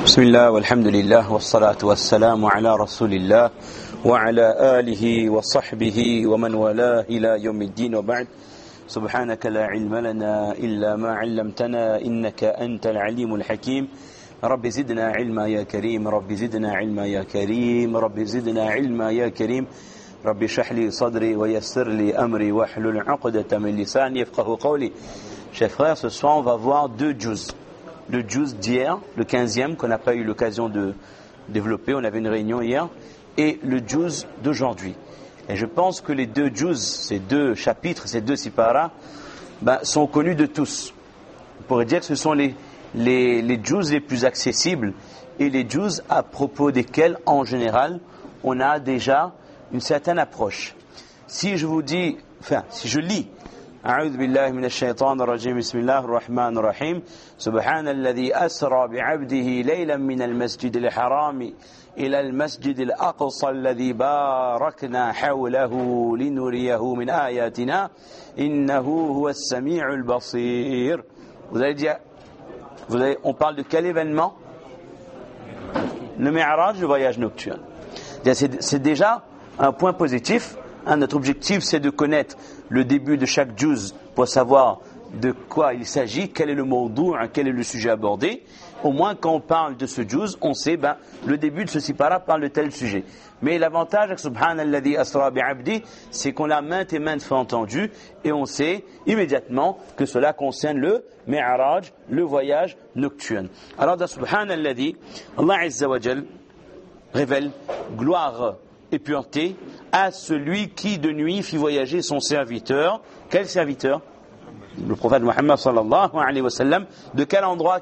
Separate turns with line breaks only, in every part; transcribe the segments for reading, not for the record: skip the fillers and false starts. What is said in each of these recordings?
بسم الله والحمد لله والصلاة والسلام على رسول الله وعلى آله وصحبه ومن والاه إلى يوم الدين وبعد سبحانك لا علم لنا إلا ما علمتنا إنك أنت العليم الحكيم رب زدنا علما يا كريم رب زدنا علما يا كريم رب زدنا علما يا كريم رب اشرح لي صدري ويسر لي أمري واحلل عقدة من لساني يفقهوا قولي. Chers frères, ce soir on va voir deux juz. Le juz d'hier, le 15e, qu'on n'a pas eu l'occasion de développer, on avait une réunion hier, et le juz d'aujourd'hui. Et je pense que les deux juz, ces deux chapitres, ces deux siparas, sont connus de tous. On pourrait dire que ce sont les juz les plus accessibles et les juz à propos desquels, en général, on a déjà une certaine approche. Si je vous dis, si je lis أعوذ بالله من الشيطان الرجيم بسم الله الرحمن الرحيم سبحان الذي أسرى بعبده ليلا من المسجد الحرام إلى المسجد الأقصى الذي باركنا حوله لنريه من آياتنا إنه هو السميع البصير. Vous allez dire, on parle de quel événement? Le Mi'raj, le voyage nocturne. C'est déjà un point positif. Notre objectif, c'est de connaître le début de chaque juz pour savoir de quoi il s'agit, quel est le mawdou', quel est le sujet abordé. Au moins, quand on parle de ce juz, on sait, le début de ce sipara parle de tel sujet. Mais l'avantage avec Subhanalladhi asra bi'abdi, c'est qu'on l'a maintes et maintes fois entendu et on sait immédiatement que cela concerne le Mi'raj, le voyage nocturne. Alors, dans Subhanalladhi, Allah Azza wa Jal révèle gloire et pureté à celui qui de nuit fit voyager son serviteur. Quel serviteur? Le prophète Muhammad sallallahu alayhi wa sallam. De quel endroit?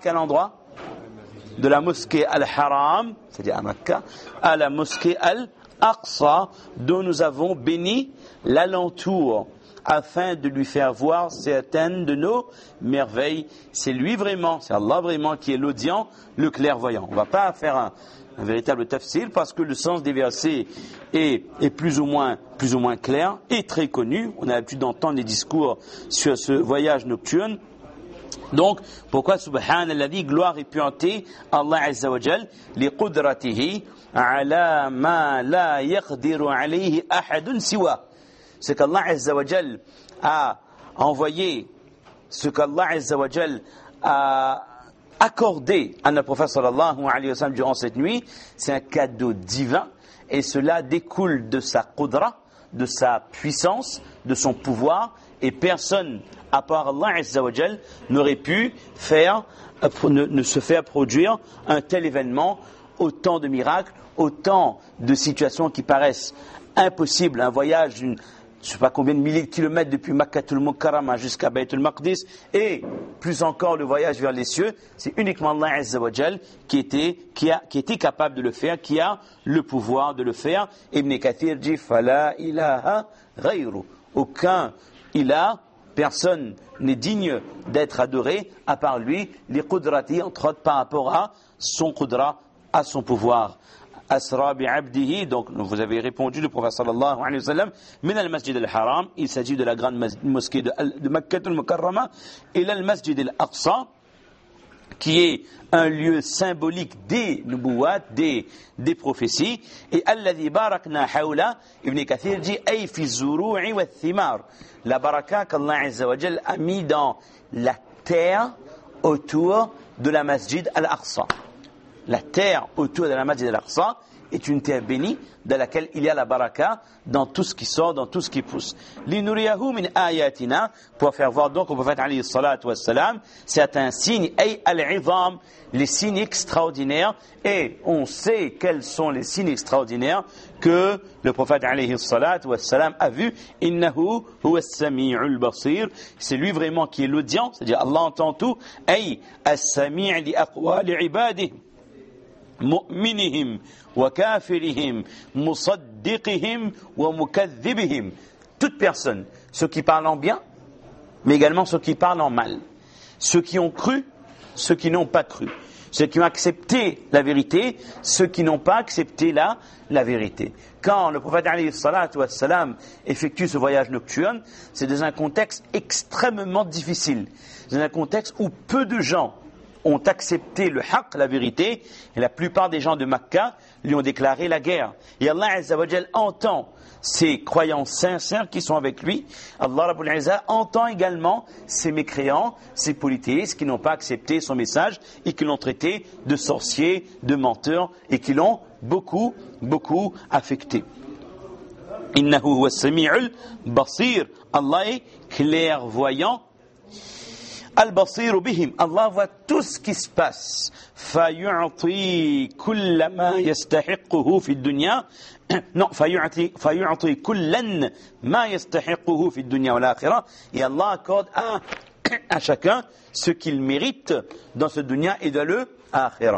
De la mosquée Al-Haram, c'est-à-dire à Makkah, à la mosquée Al-Aqsa, dont nous avons béni l'alentour afin de lui faire voir certaines de nos merveilles. C'est lui vraiment, c'est Allah vraiment qui est l'audient, le clairvoyant. On ne va pas faire un véritable tafsir parce que le sens des versets est plus ou moins clair et très connu. On a l'habitude d'entendre des discours sur ce voyage nocturne. Donc, pourquoi Subhanalladhi, gloire et pureté, Allah Azza wa Jal, li qudratihi ala ma la yaqdiru alayhi ahadun siwa. Ce qu'Allah Azza wa Jal a envoyé, ce qu'Allah Azza wa Jal a accordé à notre prophète sallallahu alayhi wa sallam durant cette nuit, c'est un cadeau divin et cela découle de sa qudra, de sa puissance, de son pouvoir et personne à part Allah Azza wa Jal n'aurait pu ne se faire produire un tel événement, autant de miracles, autant de situations qui paraissent impossibles, un voyage d'une je ne sais pas combien de milliers de kilomètres depuis Makkatul Mukarrama jusqu'à Baytul Maqdis et plus encore le voyage vers les cieux, c'est uniquement Allah Azza wa Jal qui était capable de le faire, qui a le pouvoir de le faire. Ibn Kathir dit Fala ilaha ghayru. Aucun ilah, personne n'est digne d'être adoré à part lui, les qudrati, entre autres par rapport à son qudra, à son pouvoir. Asra bi'abdihi, donc vous avez répondu, le prophète sallallahu alayhi wa sallam, min al-masjid al-haram, il s'agit de la grande mosquée de Makkatul Mukarrama, et al-masjid al-aqsa, qui est un lieu symbolique des nubuwat, des prophéties, et alladhi barakna hawla, Ibn Kathir dit, ay fi zuru'i wa thimar, la baraka qu'Allah Azza wa Jal a mis dans la terre autour de la masjid al-aqsa. La terre autour de la Masjid al-Aqsa est une terre bénie dans laquelle il y a la baraka dans tout ce qui sort, dans tout ce qui pousse. Linuriyahu min ayatina, pour faire voir donc au prophète alayhi salatu wassalam certains signes, ay al-izam, les signes extraordinaires, et on sait quels sont les signes extraordinaires que le prophète alayhi salatu wassalam a vu. Innahu huwa as-sami'ul basir, c'est lui vraiment qui est l'audient, c'est-à-dire Allah entend tout, ay as-sami' li aqwali ibadihi mu'minihim wa kafirihim musaddiqihim wa mukaththibihim. Toute personne, ceux qui parlent en bien, mais également ceux qui parlent en mal. Ceux qui ont cru, ceux qui n'ont pas cru. Ceux qui ont accepté la vérité, ceux qui n'ont pas accepté la vérité. Quand le prophète alayhi salatu wassalam effectue ce voyage nocturne, c'est dans un contexte extrêmement difficile. C'est dans un contexte où peu de gens ont accepté le haqq, la vérité, et la plupart des gens de Makkah lui ont déclaré la guerre. Et Allah Azza wa Jal entend ces croyants sincères qui sont avec lui. Allah Rabbul Izza entend également ces mécréants, ces polythéistes qui n'ont pas accepté son message et qui l'ont traité de sorciers, de menteurs et qui l'ont beaucoup affecté. Innahu huwa as-sami'ul basir. Allah est clairvoyant. Al-Basir bihim. Allah voit tout ce qui se passe. فَيُعْطِي كُلَّ مَا يَسْتَحِقُّهُ فِي الدُّنْيا. Non, فَيُعْطِي كُلًّا مَا يَسْتَحِقُّهُ فِي الدُّنْيا وَالْآخِرَةِ. Et Allah accorde à chacun ce qu'il mérite dans ce dunya et dans le akhirah.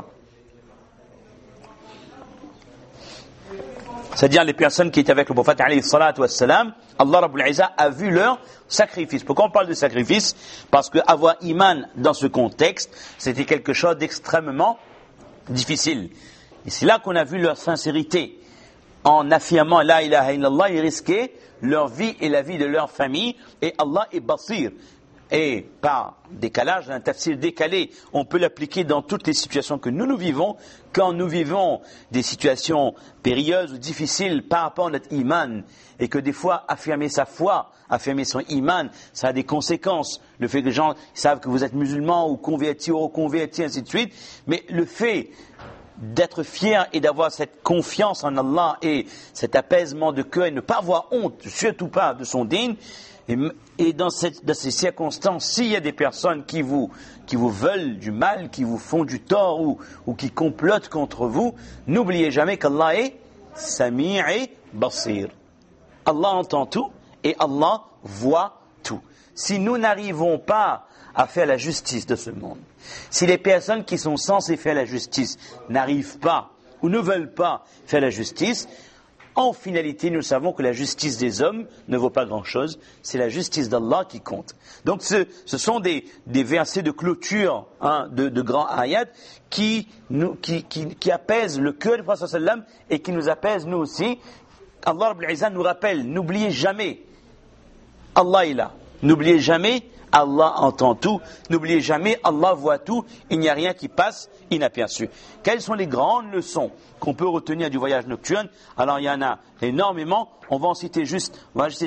C'est-à-dire les personnes qui étaient avec le prophète alayhi salatu wassalam, Allah Rabbul Izza a vu leur sacrifice. Pourquoi on parle de sacrifice? Parce que avoir iman dans ce contexte, c'était quelque chose d'extrêmement difficile. Et c'est là qu'on a vu leur sincérité. En affirmant la ilaha illallah, ils risquaient leur vie et la vie de leur famille. Et Allah est basir. Et par décalage, un tafsir décalé, on peut l'appliquer dans toutes les situations que nous vivons. Quand nous vivons des situations périlleuses ou difficiles par rapport à notre iman, et que des fois affirmer sa foi, affirmer son iman, ça a des conséquences. Le fait que les gens savent que vous êtes musulman ou converti ou reconverti, ainsi de suite. Mais le fait d'être fier et d'avoir cette confiance en Allah et cet apaisement de cœur et ne pas avoir honte, surtout pas de son dîn. Et dans ces circonstances, s'il y a des personnes qui vous veulent du mal, qui vous font du tort ou qui complotent contre vous, n'oubliez jamais qu'Allah est Sami' et Basir. Allah entend tout et Allah voit tout. Si nous n'arrivons pas à faire la justice de ce monde, si les personnes qui sont censées faire la justice n'arrivent pas ou ne veulent pas faire la justice, en finalité, nous savons que la justice des hommes ne vaut pas grand-chose. C'est la justice d'Allah qui compte. Donc, ce sont des versets de clôture, de grands ayats, qui apaisent le cœur du prophète sallam et qui nous apaisent nous aussi. Allah Rabbul Izza nous rappelle, n'oubliez jamais, Allah est là. N'oubliez jamais, Allah entend tout. N'oubliez jamais, Allah voit tout. Il n'y a rien qui passe inaperçu. Quelles sont les grandes leçons qu'on peut retenir du voyage nocturne? Alors il y en a énormément. On va citer juste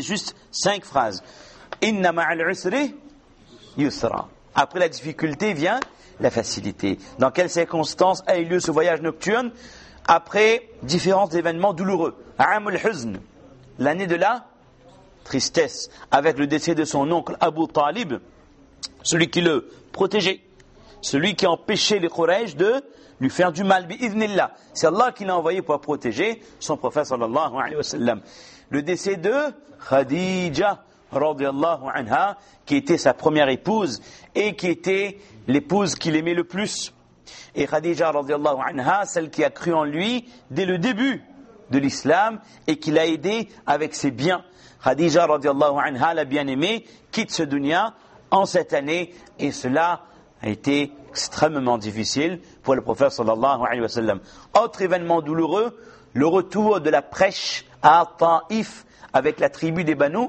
5 phrases. Inna ma'al usri yusra. Après la difficulté vient la facilité. Dans quelles circonstances a eu lieu ce voyage nocturne? Après différents événements douloureux. Amul huzn, l'année de la tristesse, avec le décès de son oncle Abu Talib, celui qui le protégeait, celui qui empêchait les Quraysh de lui faire du mal, bi'idhnillah. C'est Allah qui l'a envoyé pour protéger son prophète sallallahu alayhi wa sallam. Le décès de Khadija radiyallahu anha, qui était sa première épouse et qui était l'épouse qu'il aimait le plus. Et Khadija radiyallahu anha, celle qui a cru en lui dès le début de l'islam et qui l'a aidé avec ses biens. Khadija radiyallahu anha, la bien-aimée, quitte ce dunya en cette année et cela a été extrêmement difficile pour le prophète sallallahu alayhi wa sallam. Autre événement douloureux, le retour de la prêche à Taïf avec la tribu des Banu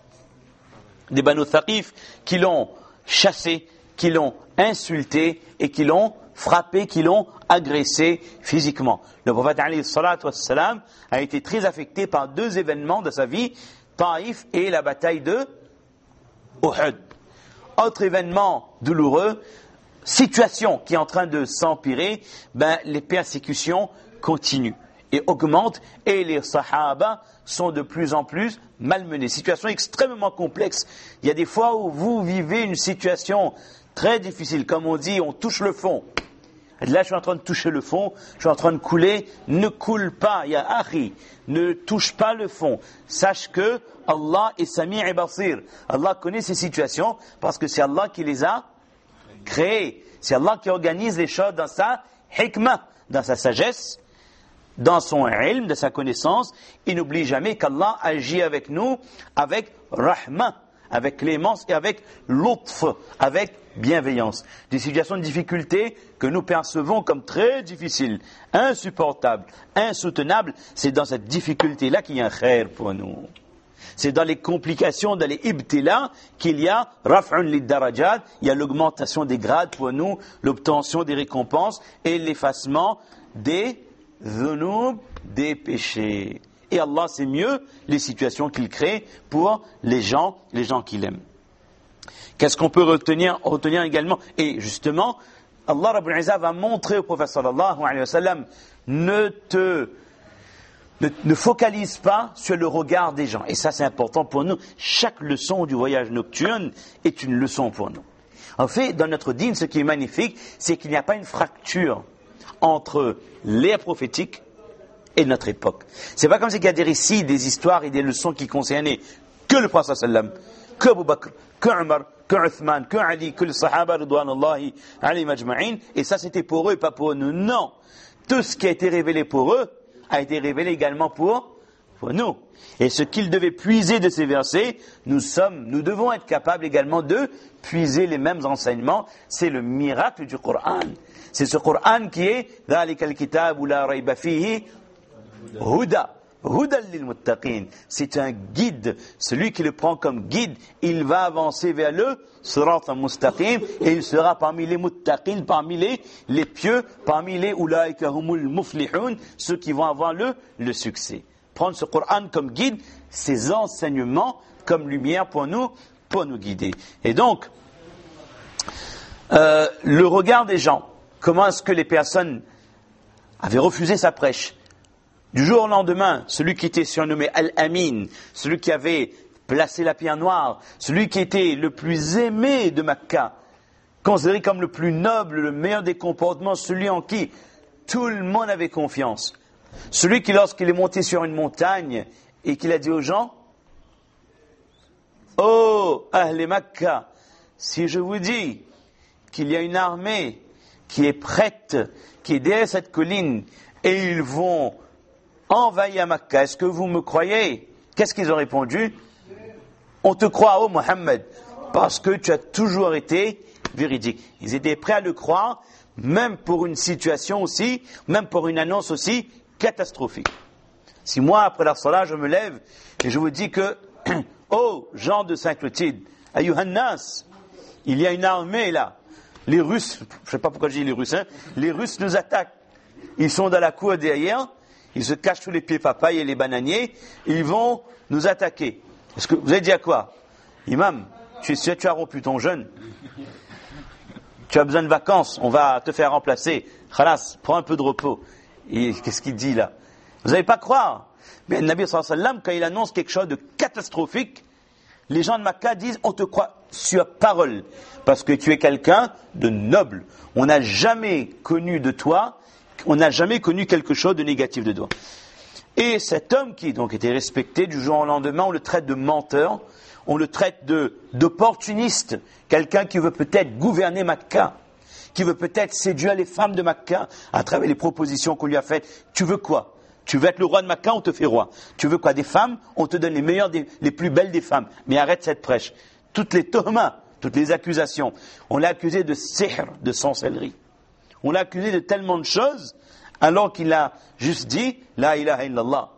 Thaqif qui l'ont chassé, qui l'ont insulté et qui l'ont frappé, qui l'ont agressé physiquement. Le prophète alayhi salatu wassalam a été très affecté par 2 événements de sa vie, Taïf et la bataille de Uhud. Autre événement douloureux, situation qui est en train de s'empirer, les persécutions continuent et augmentent et les sahaba sont de plus en plus malmenés. Situation extrêmement complexe. Il y a des fois où vous vivez une situation très difficile, comme on dit, on touche le fond. Là, je suis en train de toucher le fond, je suis en train de couler. Ne coule pas, ya akhi, ne touche pas le fond. Sache que Allah est Sami' et Basir. Allah connaît ces situations parce que c'est Allah qui les a créées. C'est Allah qui organise les choses dans sa hikmah, dans sa sagesse, dans son ilm, de sa connaissance. Il n'oublie jamais qu'Allah agit avec nous, avec rahma, avec clémence et avec lutf, avec bienveillance. Des situations de difficulté que nous percevons comme très difficiles, insupportables, insoutenables, c'est dans cette difficulté-là qu'il y a un khair pour nous. C'est dans les complications, dans les ibtila, qu'il y a raf'un lid-darajat, il y a l'augmentation des grades pour nous, l'obtention des récompenses et l'effacement des dhunub, des péchés. Et Allah sait mieux les situations qu'il crée pour les gens qu'il aime. Qu'est-ce qu'on peut retenir également? Et justement, Allah Rabbul Izzah va montrer au prophète sallallahu alayhi wa sallam, ne focalise pas sur le regard des gens. Et ça, c'est important pour nous. Chaque leçon du voyage nocturne est une leçon pour nous. En fait, dans notre dîme, ce qui est magnifique, c'est qu'il n'y a pas une fracture entre l'ère prophétique et notre époque. C'est pas comme s'il y a des récits, des histoires et des leçons qui concernaient que le prophète sallam, que Abu Bakr, que Omar, que Uthman, que Ali, que les Sahaba ridwanullahi alayhim ajma'in, et ça c'était pour eux et pas pour nous. Non. Tout ce qui a été révélé pour eux a été révélé également pour nous. Et ce qu'ils devaient puiser de ces versets, nous devons être capables également de puiser les mêmes enseignements. C'est le miracle du Coran. C'est ce Coran qui est ذَلِكَ الْكِتَابُ لَا رَيْبَ فِيهِ Huda lil muttaqin. C'est un guide. Celui qui le prend comme guide, il va avancer vers le sirat al-mustaqim et il sera parmi les muttaqin, parmi les pieux, parmi les ulaika humul muflihun, ceux qui vont avoir le succès. Prendre ce Coran comme guide, ses enseignements comme lumière pour nous guider. Et donc, le regard des gens, comment est-ce que les personnes avaient refusé sa prêche? Du jour au lendemain, celui qui était surnommé Al-Amin, celui qui avait placé la pierre noire, celui qui était le plus aimé de Makkah, considéré comme le plus noble, le meilleur des comportements, celui en qui tout le monde avait confiance. Celui qui, lorsqu'il est monté sur une montagne et qu'il a dit aux gens, « Oh, Ahl Makkah, si je vous dis qu'il y a une armée qui est prête, qui est derrière cette colline, et ils vont envahir Makkah, est-ce que vous me croyez ?» Qu'est-ce qu'ils ont répondu? On te croit, oh Mohammed, parce que tu as toujours été véridique. Ils étaient prêts à le croire, même pour une situation aussi, même pour une annonce aussi catastrophique. Si moi, après la salat, je me lève et je vous dis que, oh, gens de Saint-Clotilde, Ayyuhannas, il y a une armée là. Les Russes, je ne sais pas pourquoi je dis les Russes, les Russes nous attaquent. Ils sont dans la cour derrière, ils se cachent sous les pieds papayes et les bananiers, ils vont nous attaquer. Est-ce que vous avez dit à quoi? Imam, tu as rompu ton jeûne. Tu as besoin de vacances, on va te faire remplacer. Khalas, prends un peu de repos. Et qu'est-ce qu'il dit là? Vous n'allez pas croire. Mais le Nabi sallallahu alayhi wa sallam, quand il annonce quelque chose de catastrophique, les gens de Makkah disent, on te croit sur parole, parce que tu es quelqu'un de noble. On n'a jamais connu de toi, on n'a jamais connu quelque chose de négatif de toi. Et cet homme qui donc était respecté du jour au lendemain, on le traite de menteur, on le traite d'opportuniste, quelqu'un qui veut peut-être gouverner Makkah, qui veut peut-être séduire les femmes de Makkah à travers les propositions qu'on lui a faites. Tu veux quoi? Tu veux être le roi de Makkah, on te fait roi. Tu veux quoi? Des femmes? On te donne les meilleures, les plus belles des femmes. Mais arrête cette prêche. Toutes les tuhma, toutes les accusations. On l'a accusé de sihr, de sorcellerie. On l'a accusé de tellement de choses, alors qu'il a juste dit, la ilaha illallah.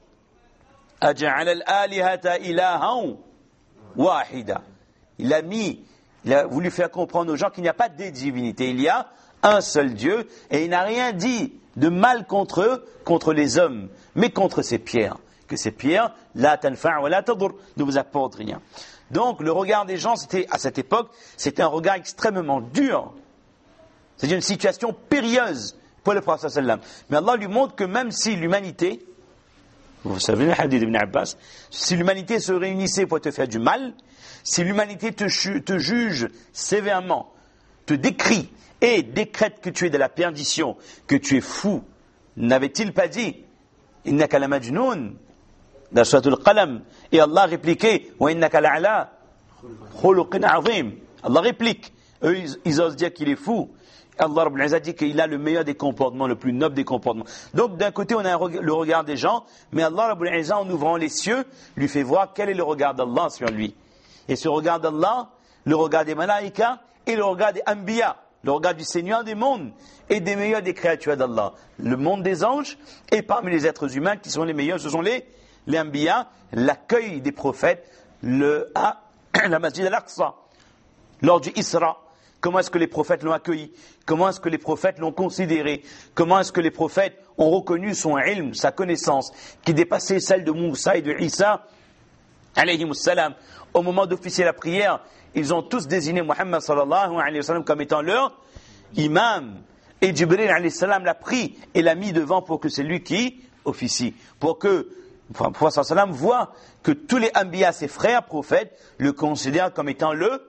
Aja'ala al-alihata ilahan wahida. Il a voulu faire comprendre aux gens qu'il n'y a pas de divinité. Il y a un seul Dieu, et il n'a rien dit de mal contre eux, contre les hommes, mais contre ces pierres. Que ces pierres, la tanfa' wa la tadur, ne vous apportent rien. Donc, le regard des gens, à cette époque, c'était un regard extrêmement dur. C'était une situation périlleuse pour le prophète sallam. Mais Allah lui montre que même si l'humanité, vous savez le hadith d'Ibn Abbas, si l'humanité se réunissait pour te faire du mal, si l'humanité te juge sévèrement, te décrit et décrète que tu es de la perdition, que tu es fou, n'avait-il pas dit innaka la majnoun dans Suratul Qalam, et Allah répliquait wa innaka la'ala khuluqin azim. Allah réplique, eux ils osent dire qu'il est fou. Allah Rabbul Izzah dit qu'il a le meilleur des comportements, le plus noble des comportements. Donc d'un côté on a le regard des gens, mais Allah Rabbul Izzah en ouvrant les cieux lui fait voir quel est le regard d'Allah sur lui. Et ce regard d'Allah, le regard des malaïkas et le regard des anbiya, le regard du Seigneur des mondes et des meilleurs des créatures d'Allah. Le monde des anges et parmi les êtres humains qui sont les meilleurs, ce sont les les Anbiya, l'accueil des prophètes à la Masjid al-Aqsa, lors du Isra. Comment est-ce que les prophètes l'ont accueilli? Comment est-ce que les prophètes l'ont considéré? Comment est-ce que les prophètes ont reconnu son ilm, sa connaissance, qui dépassait celle de Moussa et de Isa, alayhimus salam. Au moment d'officier la prière, ils ont tous désigné Muhammad sallallahu alayhi wa sallam comme étant leur imam. Et Jibril alayhi salam l'a pris et l'a mis devant pour que c'est lui qui officie. Pour que le prophète sallallahu alayhi wa sallam voit que tous les Anbiya, ses frères prophètes, le considèrent comme étant le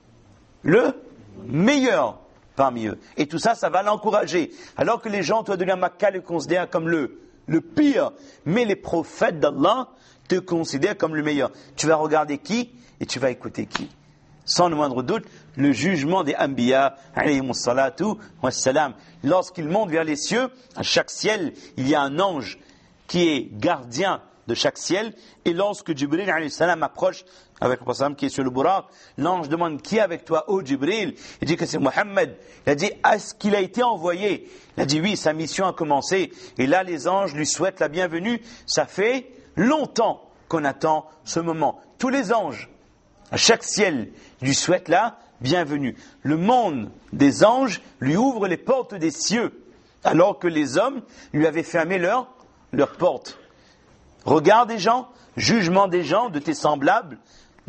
meilleur parmi eux. Et tout ça, ça va l'encourager. Alors que les gens, toi, de la Makkah, le considèrent comme le pire. Mais les prophètes d'Allah te considèrent comme le meilleur. Tu vas regarder qui et tu vas écouter qui. Sans le moindre doute, le jugement des Anbiya, alayhimus salatu wassalam. Lorsqu'ils montent vers les cieux, à chaque ciel, il y a un ange qui est gardien de chaque ciel. Et lorsque Jibril alayhi salam approche avec le prophète qui est sur le Buraq, l'ange demande qui est avec toi, ô Jibril? Il dit que c'est Mohammed. Il a dit, est-ce qu'il a été envoyé? Il a dit oui, sa mission a commencé. Et là, les anges lui souhaitent la bienvenue. Ça fait longtemps qu'on attend ce moment. Tous les anges, à chaque ciel, lui souhaitent la bienvenue. Le monde des anges lui ouvre les portes des cieux, alors que les hommes lui avaient fermé leurs portes. Regard des gens, jugement des gens, de tes semblables,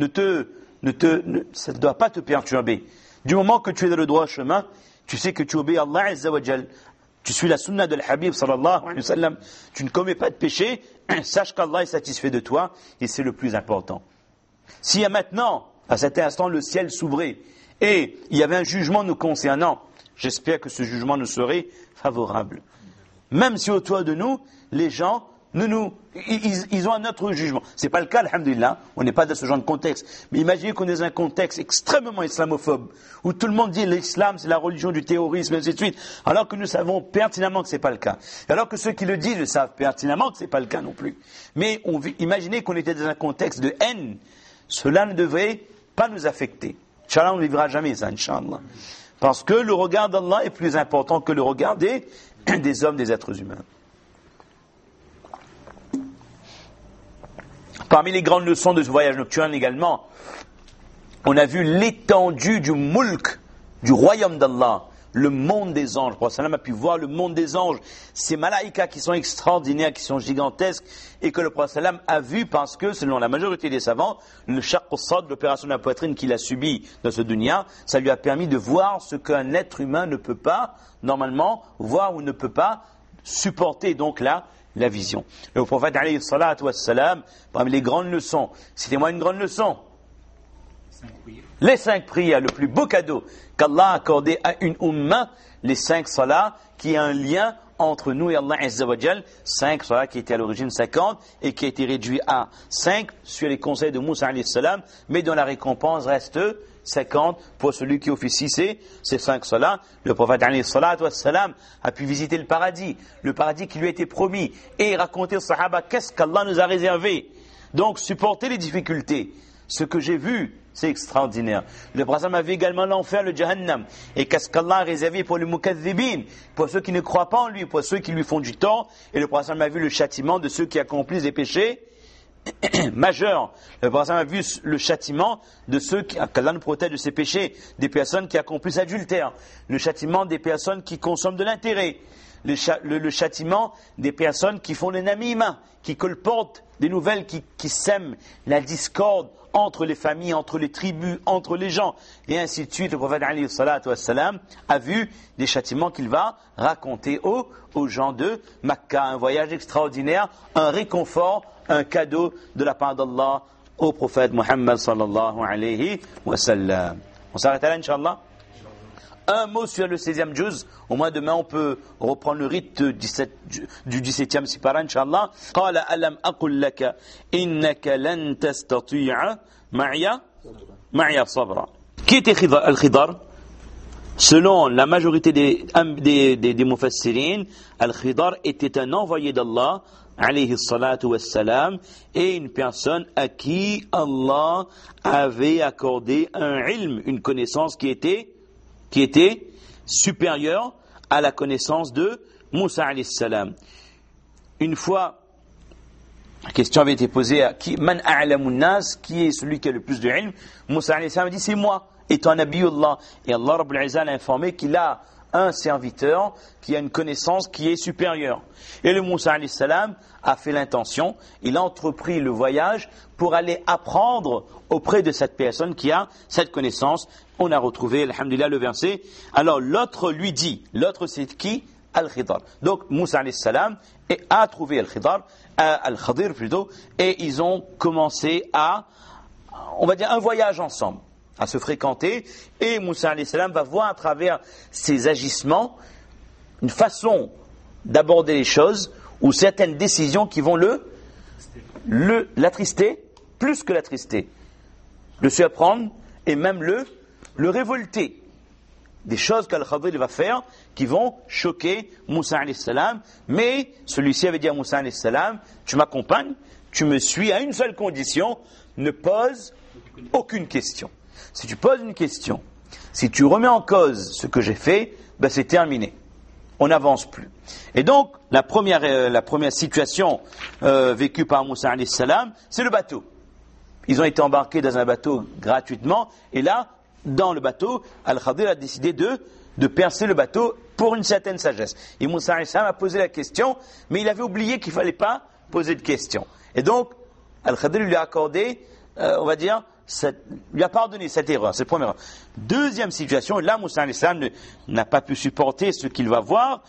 ça ne doit pas te perturber. Du moment que tu es dans le droit chemin, tu sais que tu obéis à Allah Azza wa Jal. Tu suis la sunna de l'Habib sallallahu alayhi wa sallam. Tu ne commets pas de péché, sache qu'Allah est satisfait de toi et c'est le plus important. S'il y a maintenant, à cet instant, le ciel s'ouvrait et il y avait un jugement nous concernant, j'espère que ce jugement nous serait favorable. Même si autour de nous, les gens ils ont un autre jugement. C'est pas le cas, alhamdulillah. On n'est pas dans ce genre de contexte. Mais imaginez qu'on est dans un contexte extrêmement islamophobe, où tout le monde dit l'islam c'est la religion du terrorisme, et ainsi de suite, alors que nous savons pertinemment que c'est pas le cas. Alors que ceux qui le disent le savent pertinemment que c'est pas le cas non plus. Mais imaginez qu'on était dans un contexte de haine. Cela ne devrait pas nous affecter. Inch'Allah, on ne vivra jamais ça, Inch'Allah. Parce que le regard d'Allah est plus important que le regard des hommes, des êtres humains. Parmi les grandes leçons de ce voyage nocturne également, on a vu l'étendue du mulk, du royaume d'Allah, le monde des anges. Le prophète a pu voir le monde des anges, ces malaïkas qui sont extraordinaires, qui sont gigantesques, et que le prophète a vu parce que, selon la majorité des savants, le shaq al-sad, l'opération de la poitrine qu'il a subie dans ce dunya, ça lui a permis de voir ce qu'un être humain ne peut pas, normalement, voir ou ne peut pas supporter. Donc là, la vision. Le prophète alayhi salatu wassalam, parmi les grandes leçons, citez-moi une grande leçon. Les 5 prières, le plus beau cadeau qu'Allah a accordé à une umma, les 5 salats, qui a un lien entre nous et Allah Azza wa Jal. 5 salats qui étaient à l'origine 50 et qui a été réduit à 5 sur les conseils de Moussa alayhi salam, mais dont la récompense reste 50 pour celui qui officie ces 5 salats. Le prophète alayhi salatu wassalam a pu visiter le paradis qui lui a été promis, et raconter aux sahaba qu'est-ce qu'Allah nous a réservé. Donc supporter les difficultés. Ce que j'ai vu, c'est extraordinaire. Le prophète a vu également l'enfer, le Jahannam. Et qu'est-ce qu'Allah a réservé pour les mukaththibin, pour ceux qui ne croient pas en lui, pour ceux qui lui font du tort. Et le prophète a vu le châtiment de ceux qui accomplissent des péchés majeurs. Le prophète a vu le châtiment de ceux qu'Allah nous protège de ces péchés, des personnes qui accomplissent l'adultère, le châtiment des personnes qui consomment de l'intérêt, le châtiment des personnes qui font les namima, qui colportent des nouvelles qui sèment la discorde entre les familles, entre les tribus, entre les gens, et ainsi de suite. Le prophète alayhi salatu wassalam a vu des châtiments qu'il va raconter aux gens de Makkah. Un voyage extraordinaire, un réconfort, un cadeau de la part d'Allah au prophète Muhammad sallallahu alayhi wa sallam. On s'arrête là, Inch'Allah. Un mot sur le 16e juz. Au moins demain on peut reprendre le rite du 17e sipara, Inch'Allah. Qala alam aqul laka innaka lan tastati'a ma'iya sabra. Qui était Al-Khidar? Selon la majorité des mufassirin, Al-Khidar était un envoyé d'Allah, alayhi salatu wassalam, et une personne à qui Allah avait accordé un ilm, une connaissance qui était supérieure à la connaissance de Moussa alayhi salam. Une fois La question avait été posée à qui, Man a'lamun nas, qui est celui qui a le plus de ilm? Moussa alayhi salam a dit, c'est moi, étant Nabiyullah. Et Allah Rabbul Izzah l'a informé qu'il a un serviteur qui a une connaissance qui est supérieure. Et le Moussa alayhi salam a fait l'intention, il a entrepris le voyage pour aller apprendre auprès de cette personne qui a cette connaissance. On a retrouvé, alhamdulillah, le verset. Alors l'autre lui dit, l'autre c'est qui? Al-Khidr. Donc Moussa alayhi salam a trouvé Al-Khadir plutôt, et ils ont commencé à, on va dire, un voyage ensemble, à se fréquenter, et Moussa alayhi salam va voir à travers ses agissements une façon d'aborder les choses, ou certaines décisions qui vont l'attrister, plus que l'attrister, le surprendre, et même le révolter. Des choses qu'Al-Khadir va faire qui vont choquer Moussa alayhi salam, mais celui-ci avait dit à Moussa alayhi salam, tu m'accompagnes, tu me suis à une seule condition, ne pose aucune question. Si tu poses une question, si tu remets en cause ce que j'ai fait, ben c'est terminé. On n'avance plus. Et donc, la première situation vécue par Moussa alayhi salam, c'est le bateau. Ils ont été embarqués dans un bateau gratuitement, et là, dans le bateau, Al-Khadir a décidé de percer le bateau pour une certaine sagesse. Et Moussa alayhi salam a posé la question, mais il avait oublié qu'il ne fallait pas poser de question. Et donc, Al-Khadir lui a accordé, on va dire, lui a pardonné cette erreur, c'est la première erreur. Deuxième situation, là Moussa alayhi salam n'a pas pu supporter ce qu'il va voir.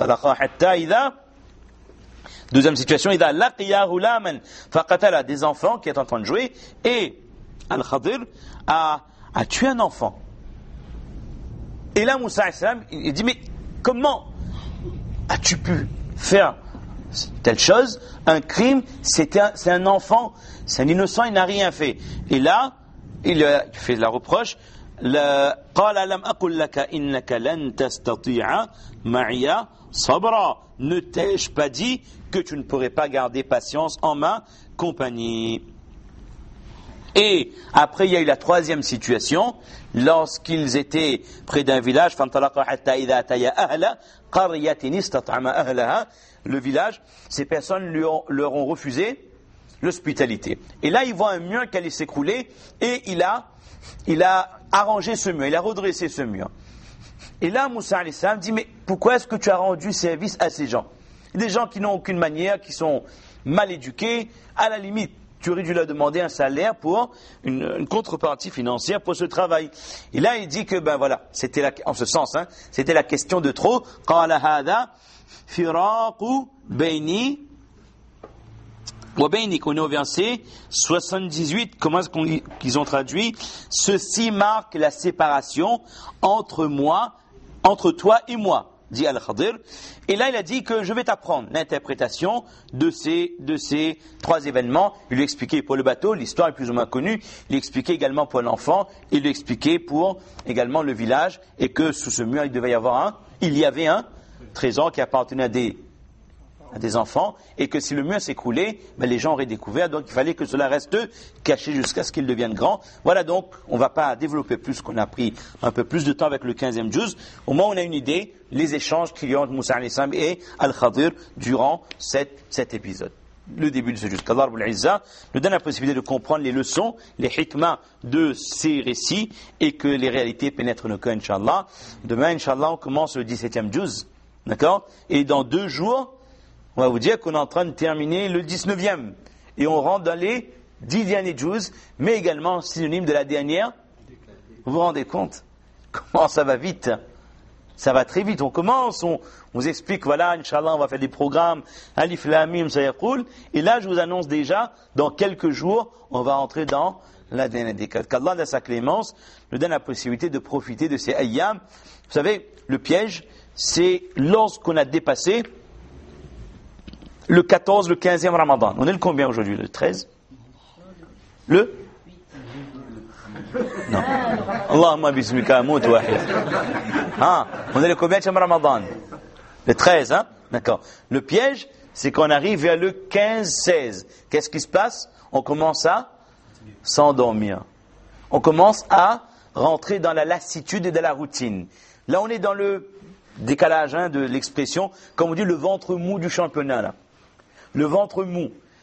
Deuxième situation, il a laqiya ghulaman faqatala, des enfants qui est en train de jouer, et Al-Khadir a tué un enfant. Et là Moussa alayhi salam, il dit, mais comment as-tu pu faire telle chose, un crime, c'est un enfant, c'est un innocent, il n'a rien fait. Et là, il fait la reproche, قال لم أقل لك إنك لن تستطيع معي صبرا, ne t'ai-je pas dit que tu ne pourrais pas garder patience en ma compagnie? Et après, il y a eu la troisième situation, lorsqu'ils étaient près d'un village, le village, ces personnes leur ont refusé l'hospitalité. Et là, ils voient un mur qui allait s'écrouler, et il a arrangé ce mur, il a redressé ce mur. Et là, Moussa alayhi salam dit, mais pourquoi est-ce que tu as rendu service à ces gens? Des gens qui n'ont aucune manière, qui sont mal éduqués, à la limite, tu aurais dû leur demander un salaire pour une contrepartie financière pour ce travail. Et là, il dit que, ben voilà, c'était en ce sens, c'était la question de trop. قال هذا فراق بيني وبينك. On est au verset 78. Comment est-ce qu'ils ont traduit? Ceci marque la séparation entre toi et moi, dit Al-Khadir. Et là, il a dit que je vais t'apprendre l'interprétation de ces trois événements. Il lui a expliqué pour le bateau, l'histoire est plus ou moins connue. Il lui a expliqué également pour l'enfant. Il lui a expliqué pour également le village. Et que sous ce mur, il y avait un trésor qui appartenait à des enfants. Et que si le mur s'écroulait, les gens auraient découvert. Donc il fallait que cela reste caché jusqu'à ce qu'ils deviennent grands. Voilà, donc on ne va pas développer plus, qu'on a pris un peu plus de temps avec le 15e juz. Au moins on a une idée, les échanges qu'il y a entre Moussa alayhi salam et Al-Khadir durant cet épisode. Le début de ce juz. Qu'Allah Rabbul Izzah nous donne la possibilité de comprendre les leçons, les hikmahs de ces récits, et que les réalités pénètrent nos cœurs, Inch'Allah. Demain, Inch'Allah, on commence le 17e juz. D'accord? Et dans 2 jours, on va vous dire qu'on est en train de terminer le 19e. Et on rentre dans les 10 derniers juz, mais également synonyme de la dernière. Vous vous rendez compte comment ça va vite? Ça va très vite. On commence, on vous explique, voilà, Inch'Allah, on va faire des programmes, Alif Lam Mim Sayaqul. Et là, je vous annonce déjà, dans quelques jours, on va entrer dans la dernière décade. Qu'Allah, dans sa clémence, nous donne la possibilité de profiter de ces ayyam. Vous savez, le piège, c'est lorsqu'on a dépassé le 14, le 15e Ramadan. On est le combien aujourd'hui? Le 13? Le? Non. Allahumma bismika amut wahid. On est le combien de Ramadan? Le 13, D'accord. Le piège, c'est qu'on arrive vers le 15-16. Qu'est-ce qui se passe? On commence à s'endormir. On commence à rentrer dans la lassitude et dans la routine. Là, on est dans le décalage de l'expression, comme on dit, le ventre mou du championnat, là. Le ventre mou.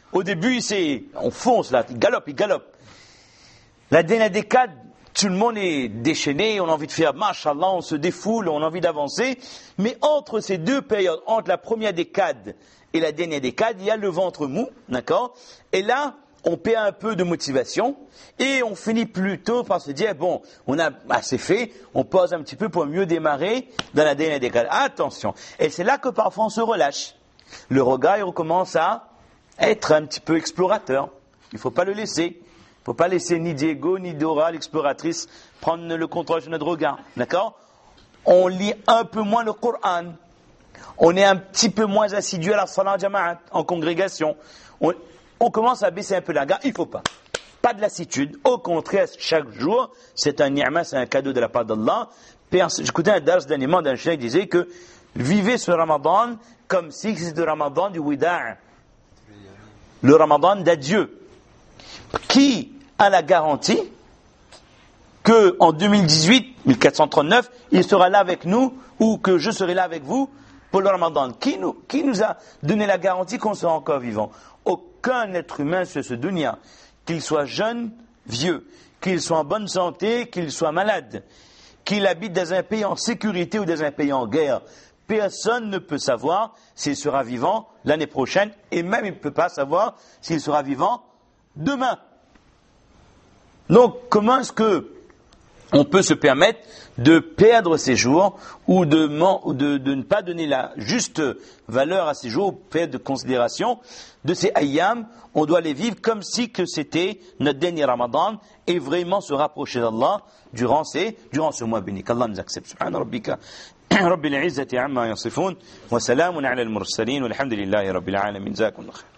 Au début, on fonce là, il galope. La dernière décade, tout le monde est déchaîné, on a envie de faire Mashallah, on se défoule, on a envie d'avancer. Mais entre ces deux périodes, entre la première décade et la dernière décade, il y a le ventre mou, d'accord? Et là, on perd un peu de motivation et on finit plutôt par se dire, bon, on a assez fait, on pause un petit peu pour mieux démarrer dans la dernière décade. Attention. Et c'est là que parfois on se relâche. Le regard, il recommence à être un petit peu explorateur. Il ne faut pas le laisser. Il ne faut pas laisser ni Diego, ni Dora, l'exploratrice, prendre le contrôle sur notre regard. D'accord? On lit un peu moins le Coran. On est un petit peu moins assidu à la salat jama'at, en congrégation. On commence à baisser un peu la garde. Il ne faut pas. Pas de lassitude. Au contraire, chaque jour, c'est un ni'ma, c'est un cadeau de la part d'Allah. J'écoutais un dars dernièrement d'un cheikh qui disait que vivez ce Ramadan comme si c'était le Ramadan du Wida'. Le Ramadan d'adieu. Qui a la garantie que en 2018, 1439, il sera là avec nous ou que je serai là avec vous pour le Ramadan? Qui nous a donné la garantie qu'on sera encore vivant? Aucun être humain sur ce dunya, qu'il soit jeune, vieux, qu'il soit en bonne santé, qu'il soit malade, qu'il habite dans un pays en sécurité ou dans un pays en guerre, personne ne peut savoir s'il sera vivant l'année prochaine et même il ne peut pas savoir s'il sera vivant demain. Donc, comment est-ce que on peut se permettre de perdre ces jours ou de ne pas donner la juste valeur à ces jours, ou perdre de considération de ces ayyam? On doit les vivre comme si que c'était notre dernier Ramadan et vraiment se rapprocher d'Allah durant ce mois béni. Qu'Allah nous accepte. Subhana rabbika rabbil izzati amma yasifun wa salamun ala al-mursalin walhamdulillahi rabbil alamin. Jazakumullah khair.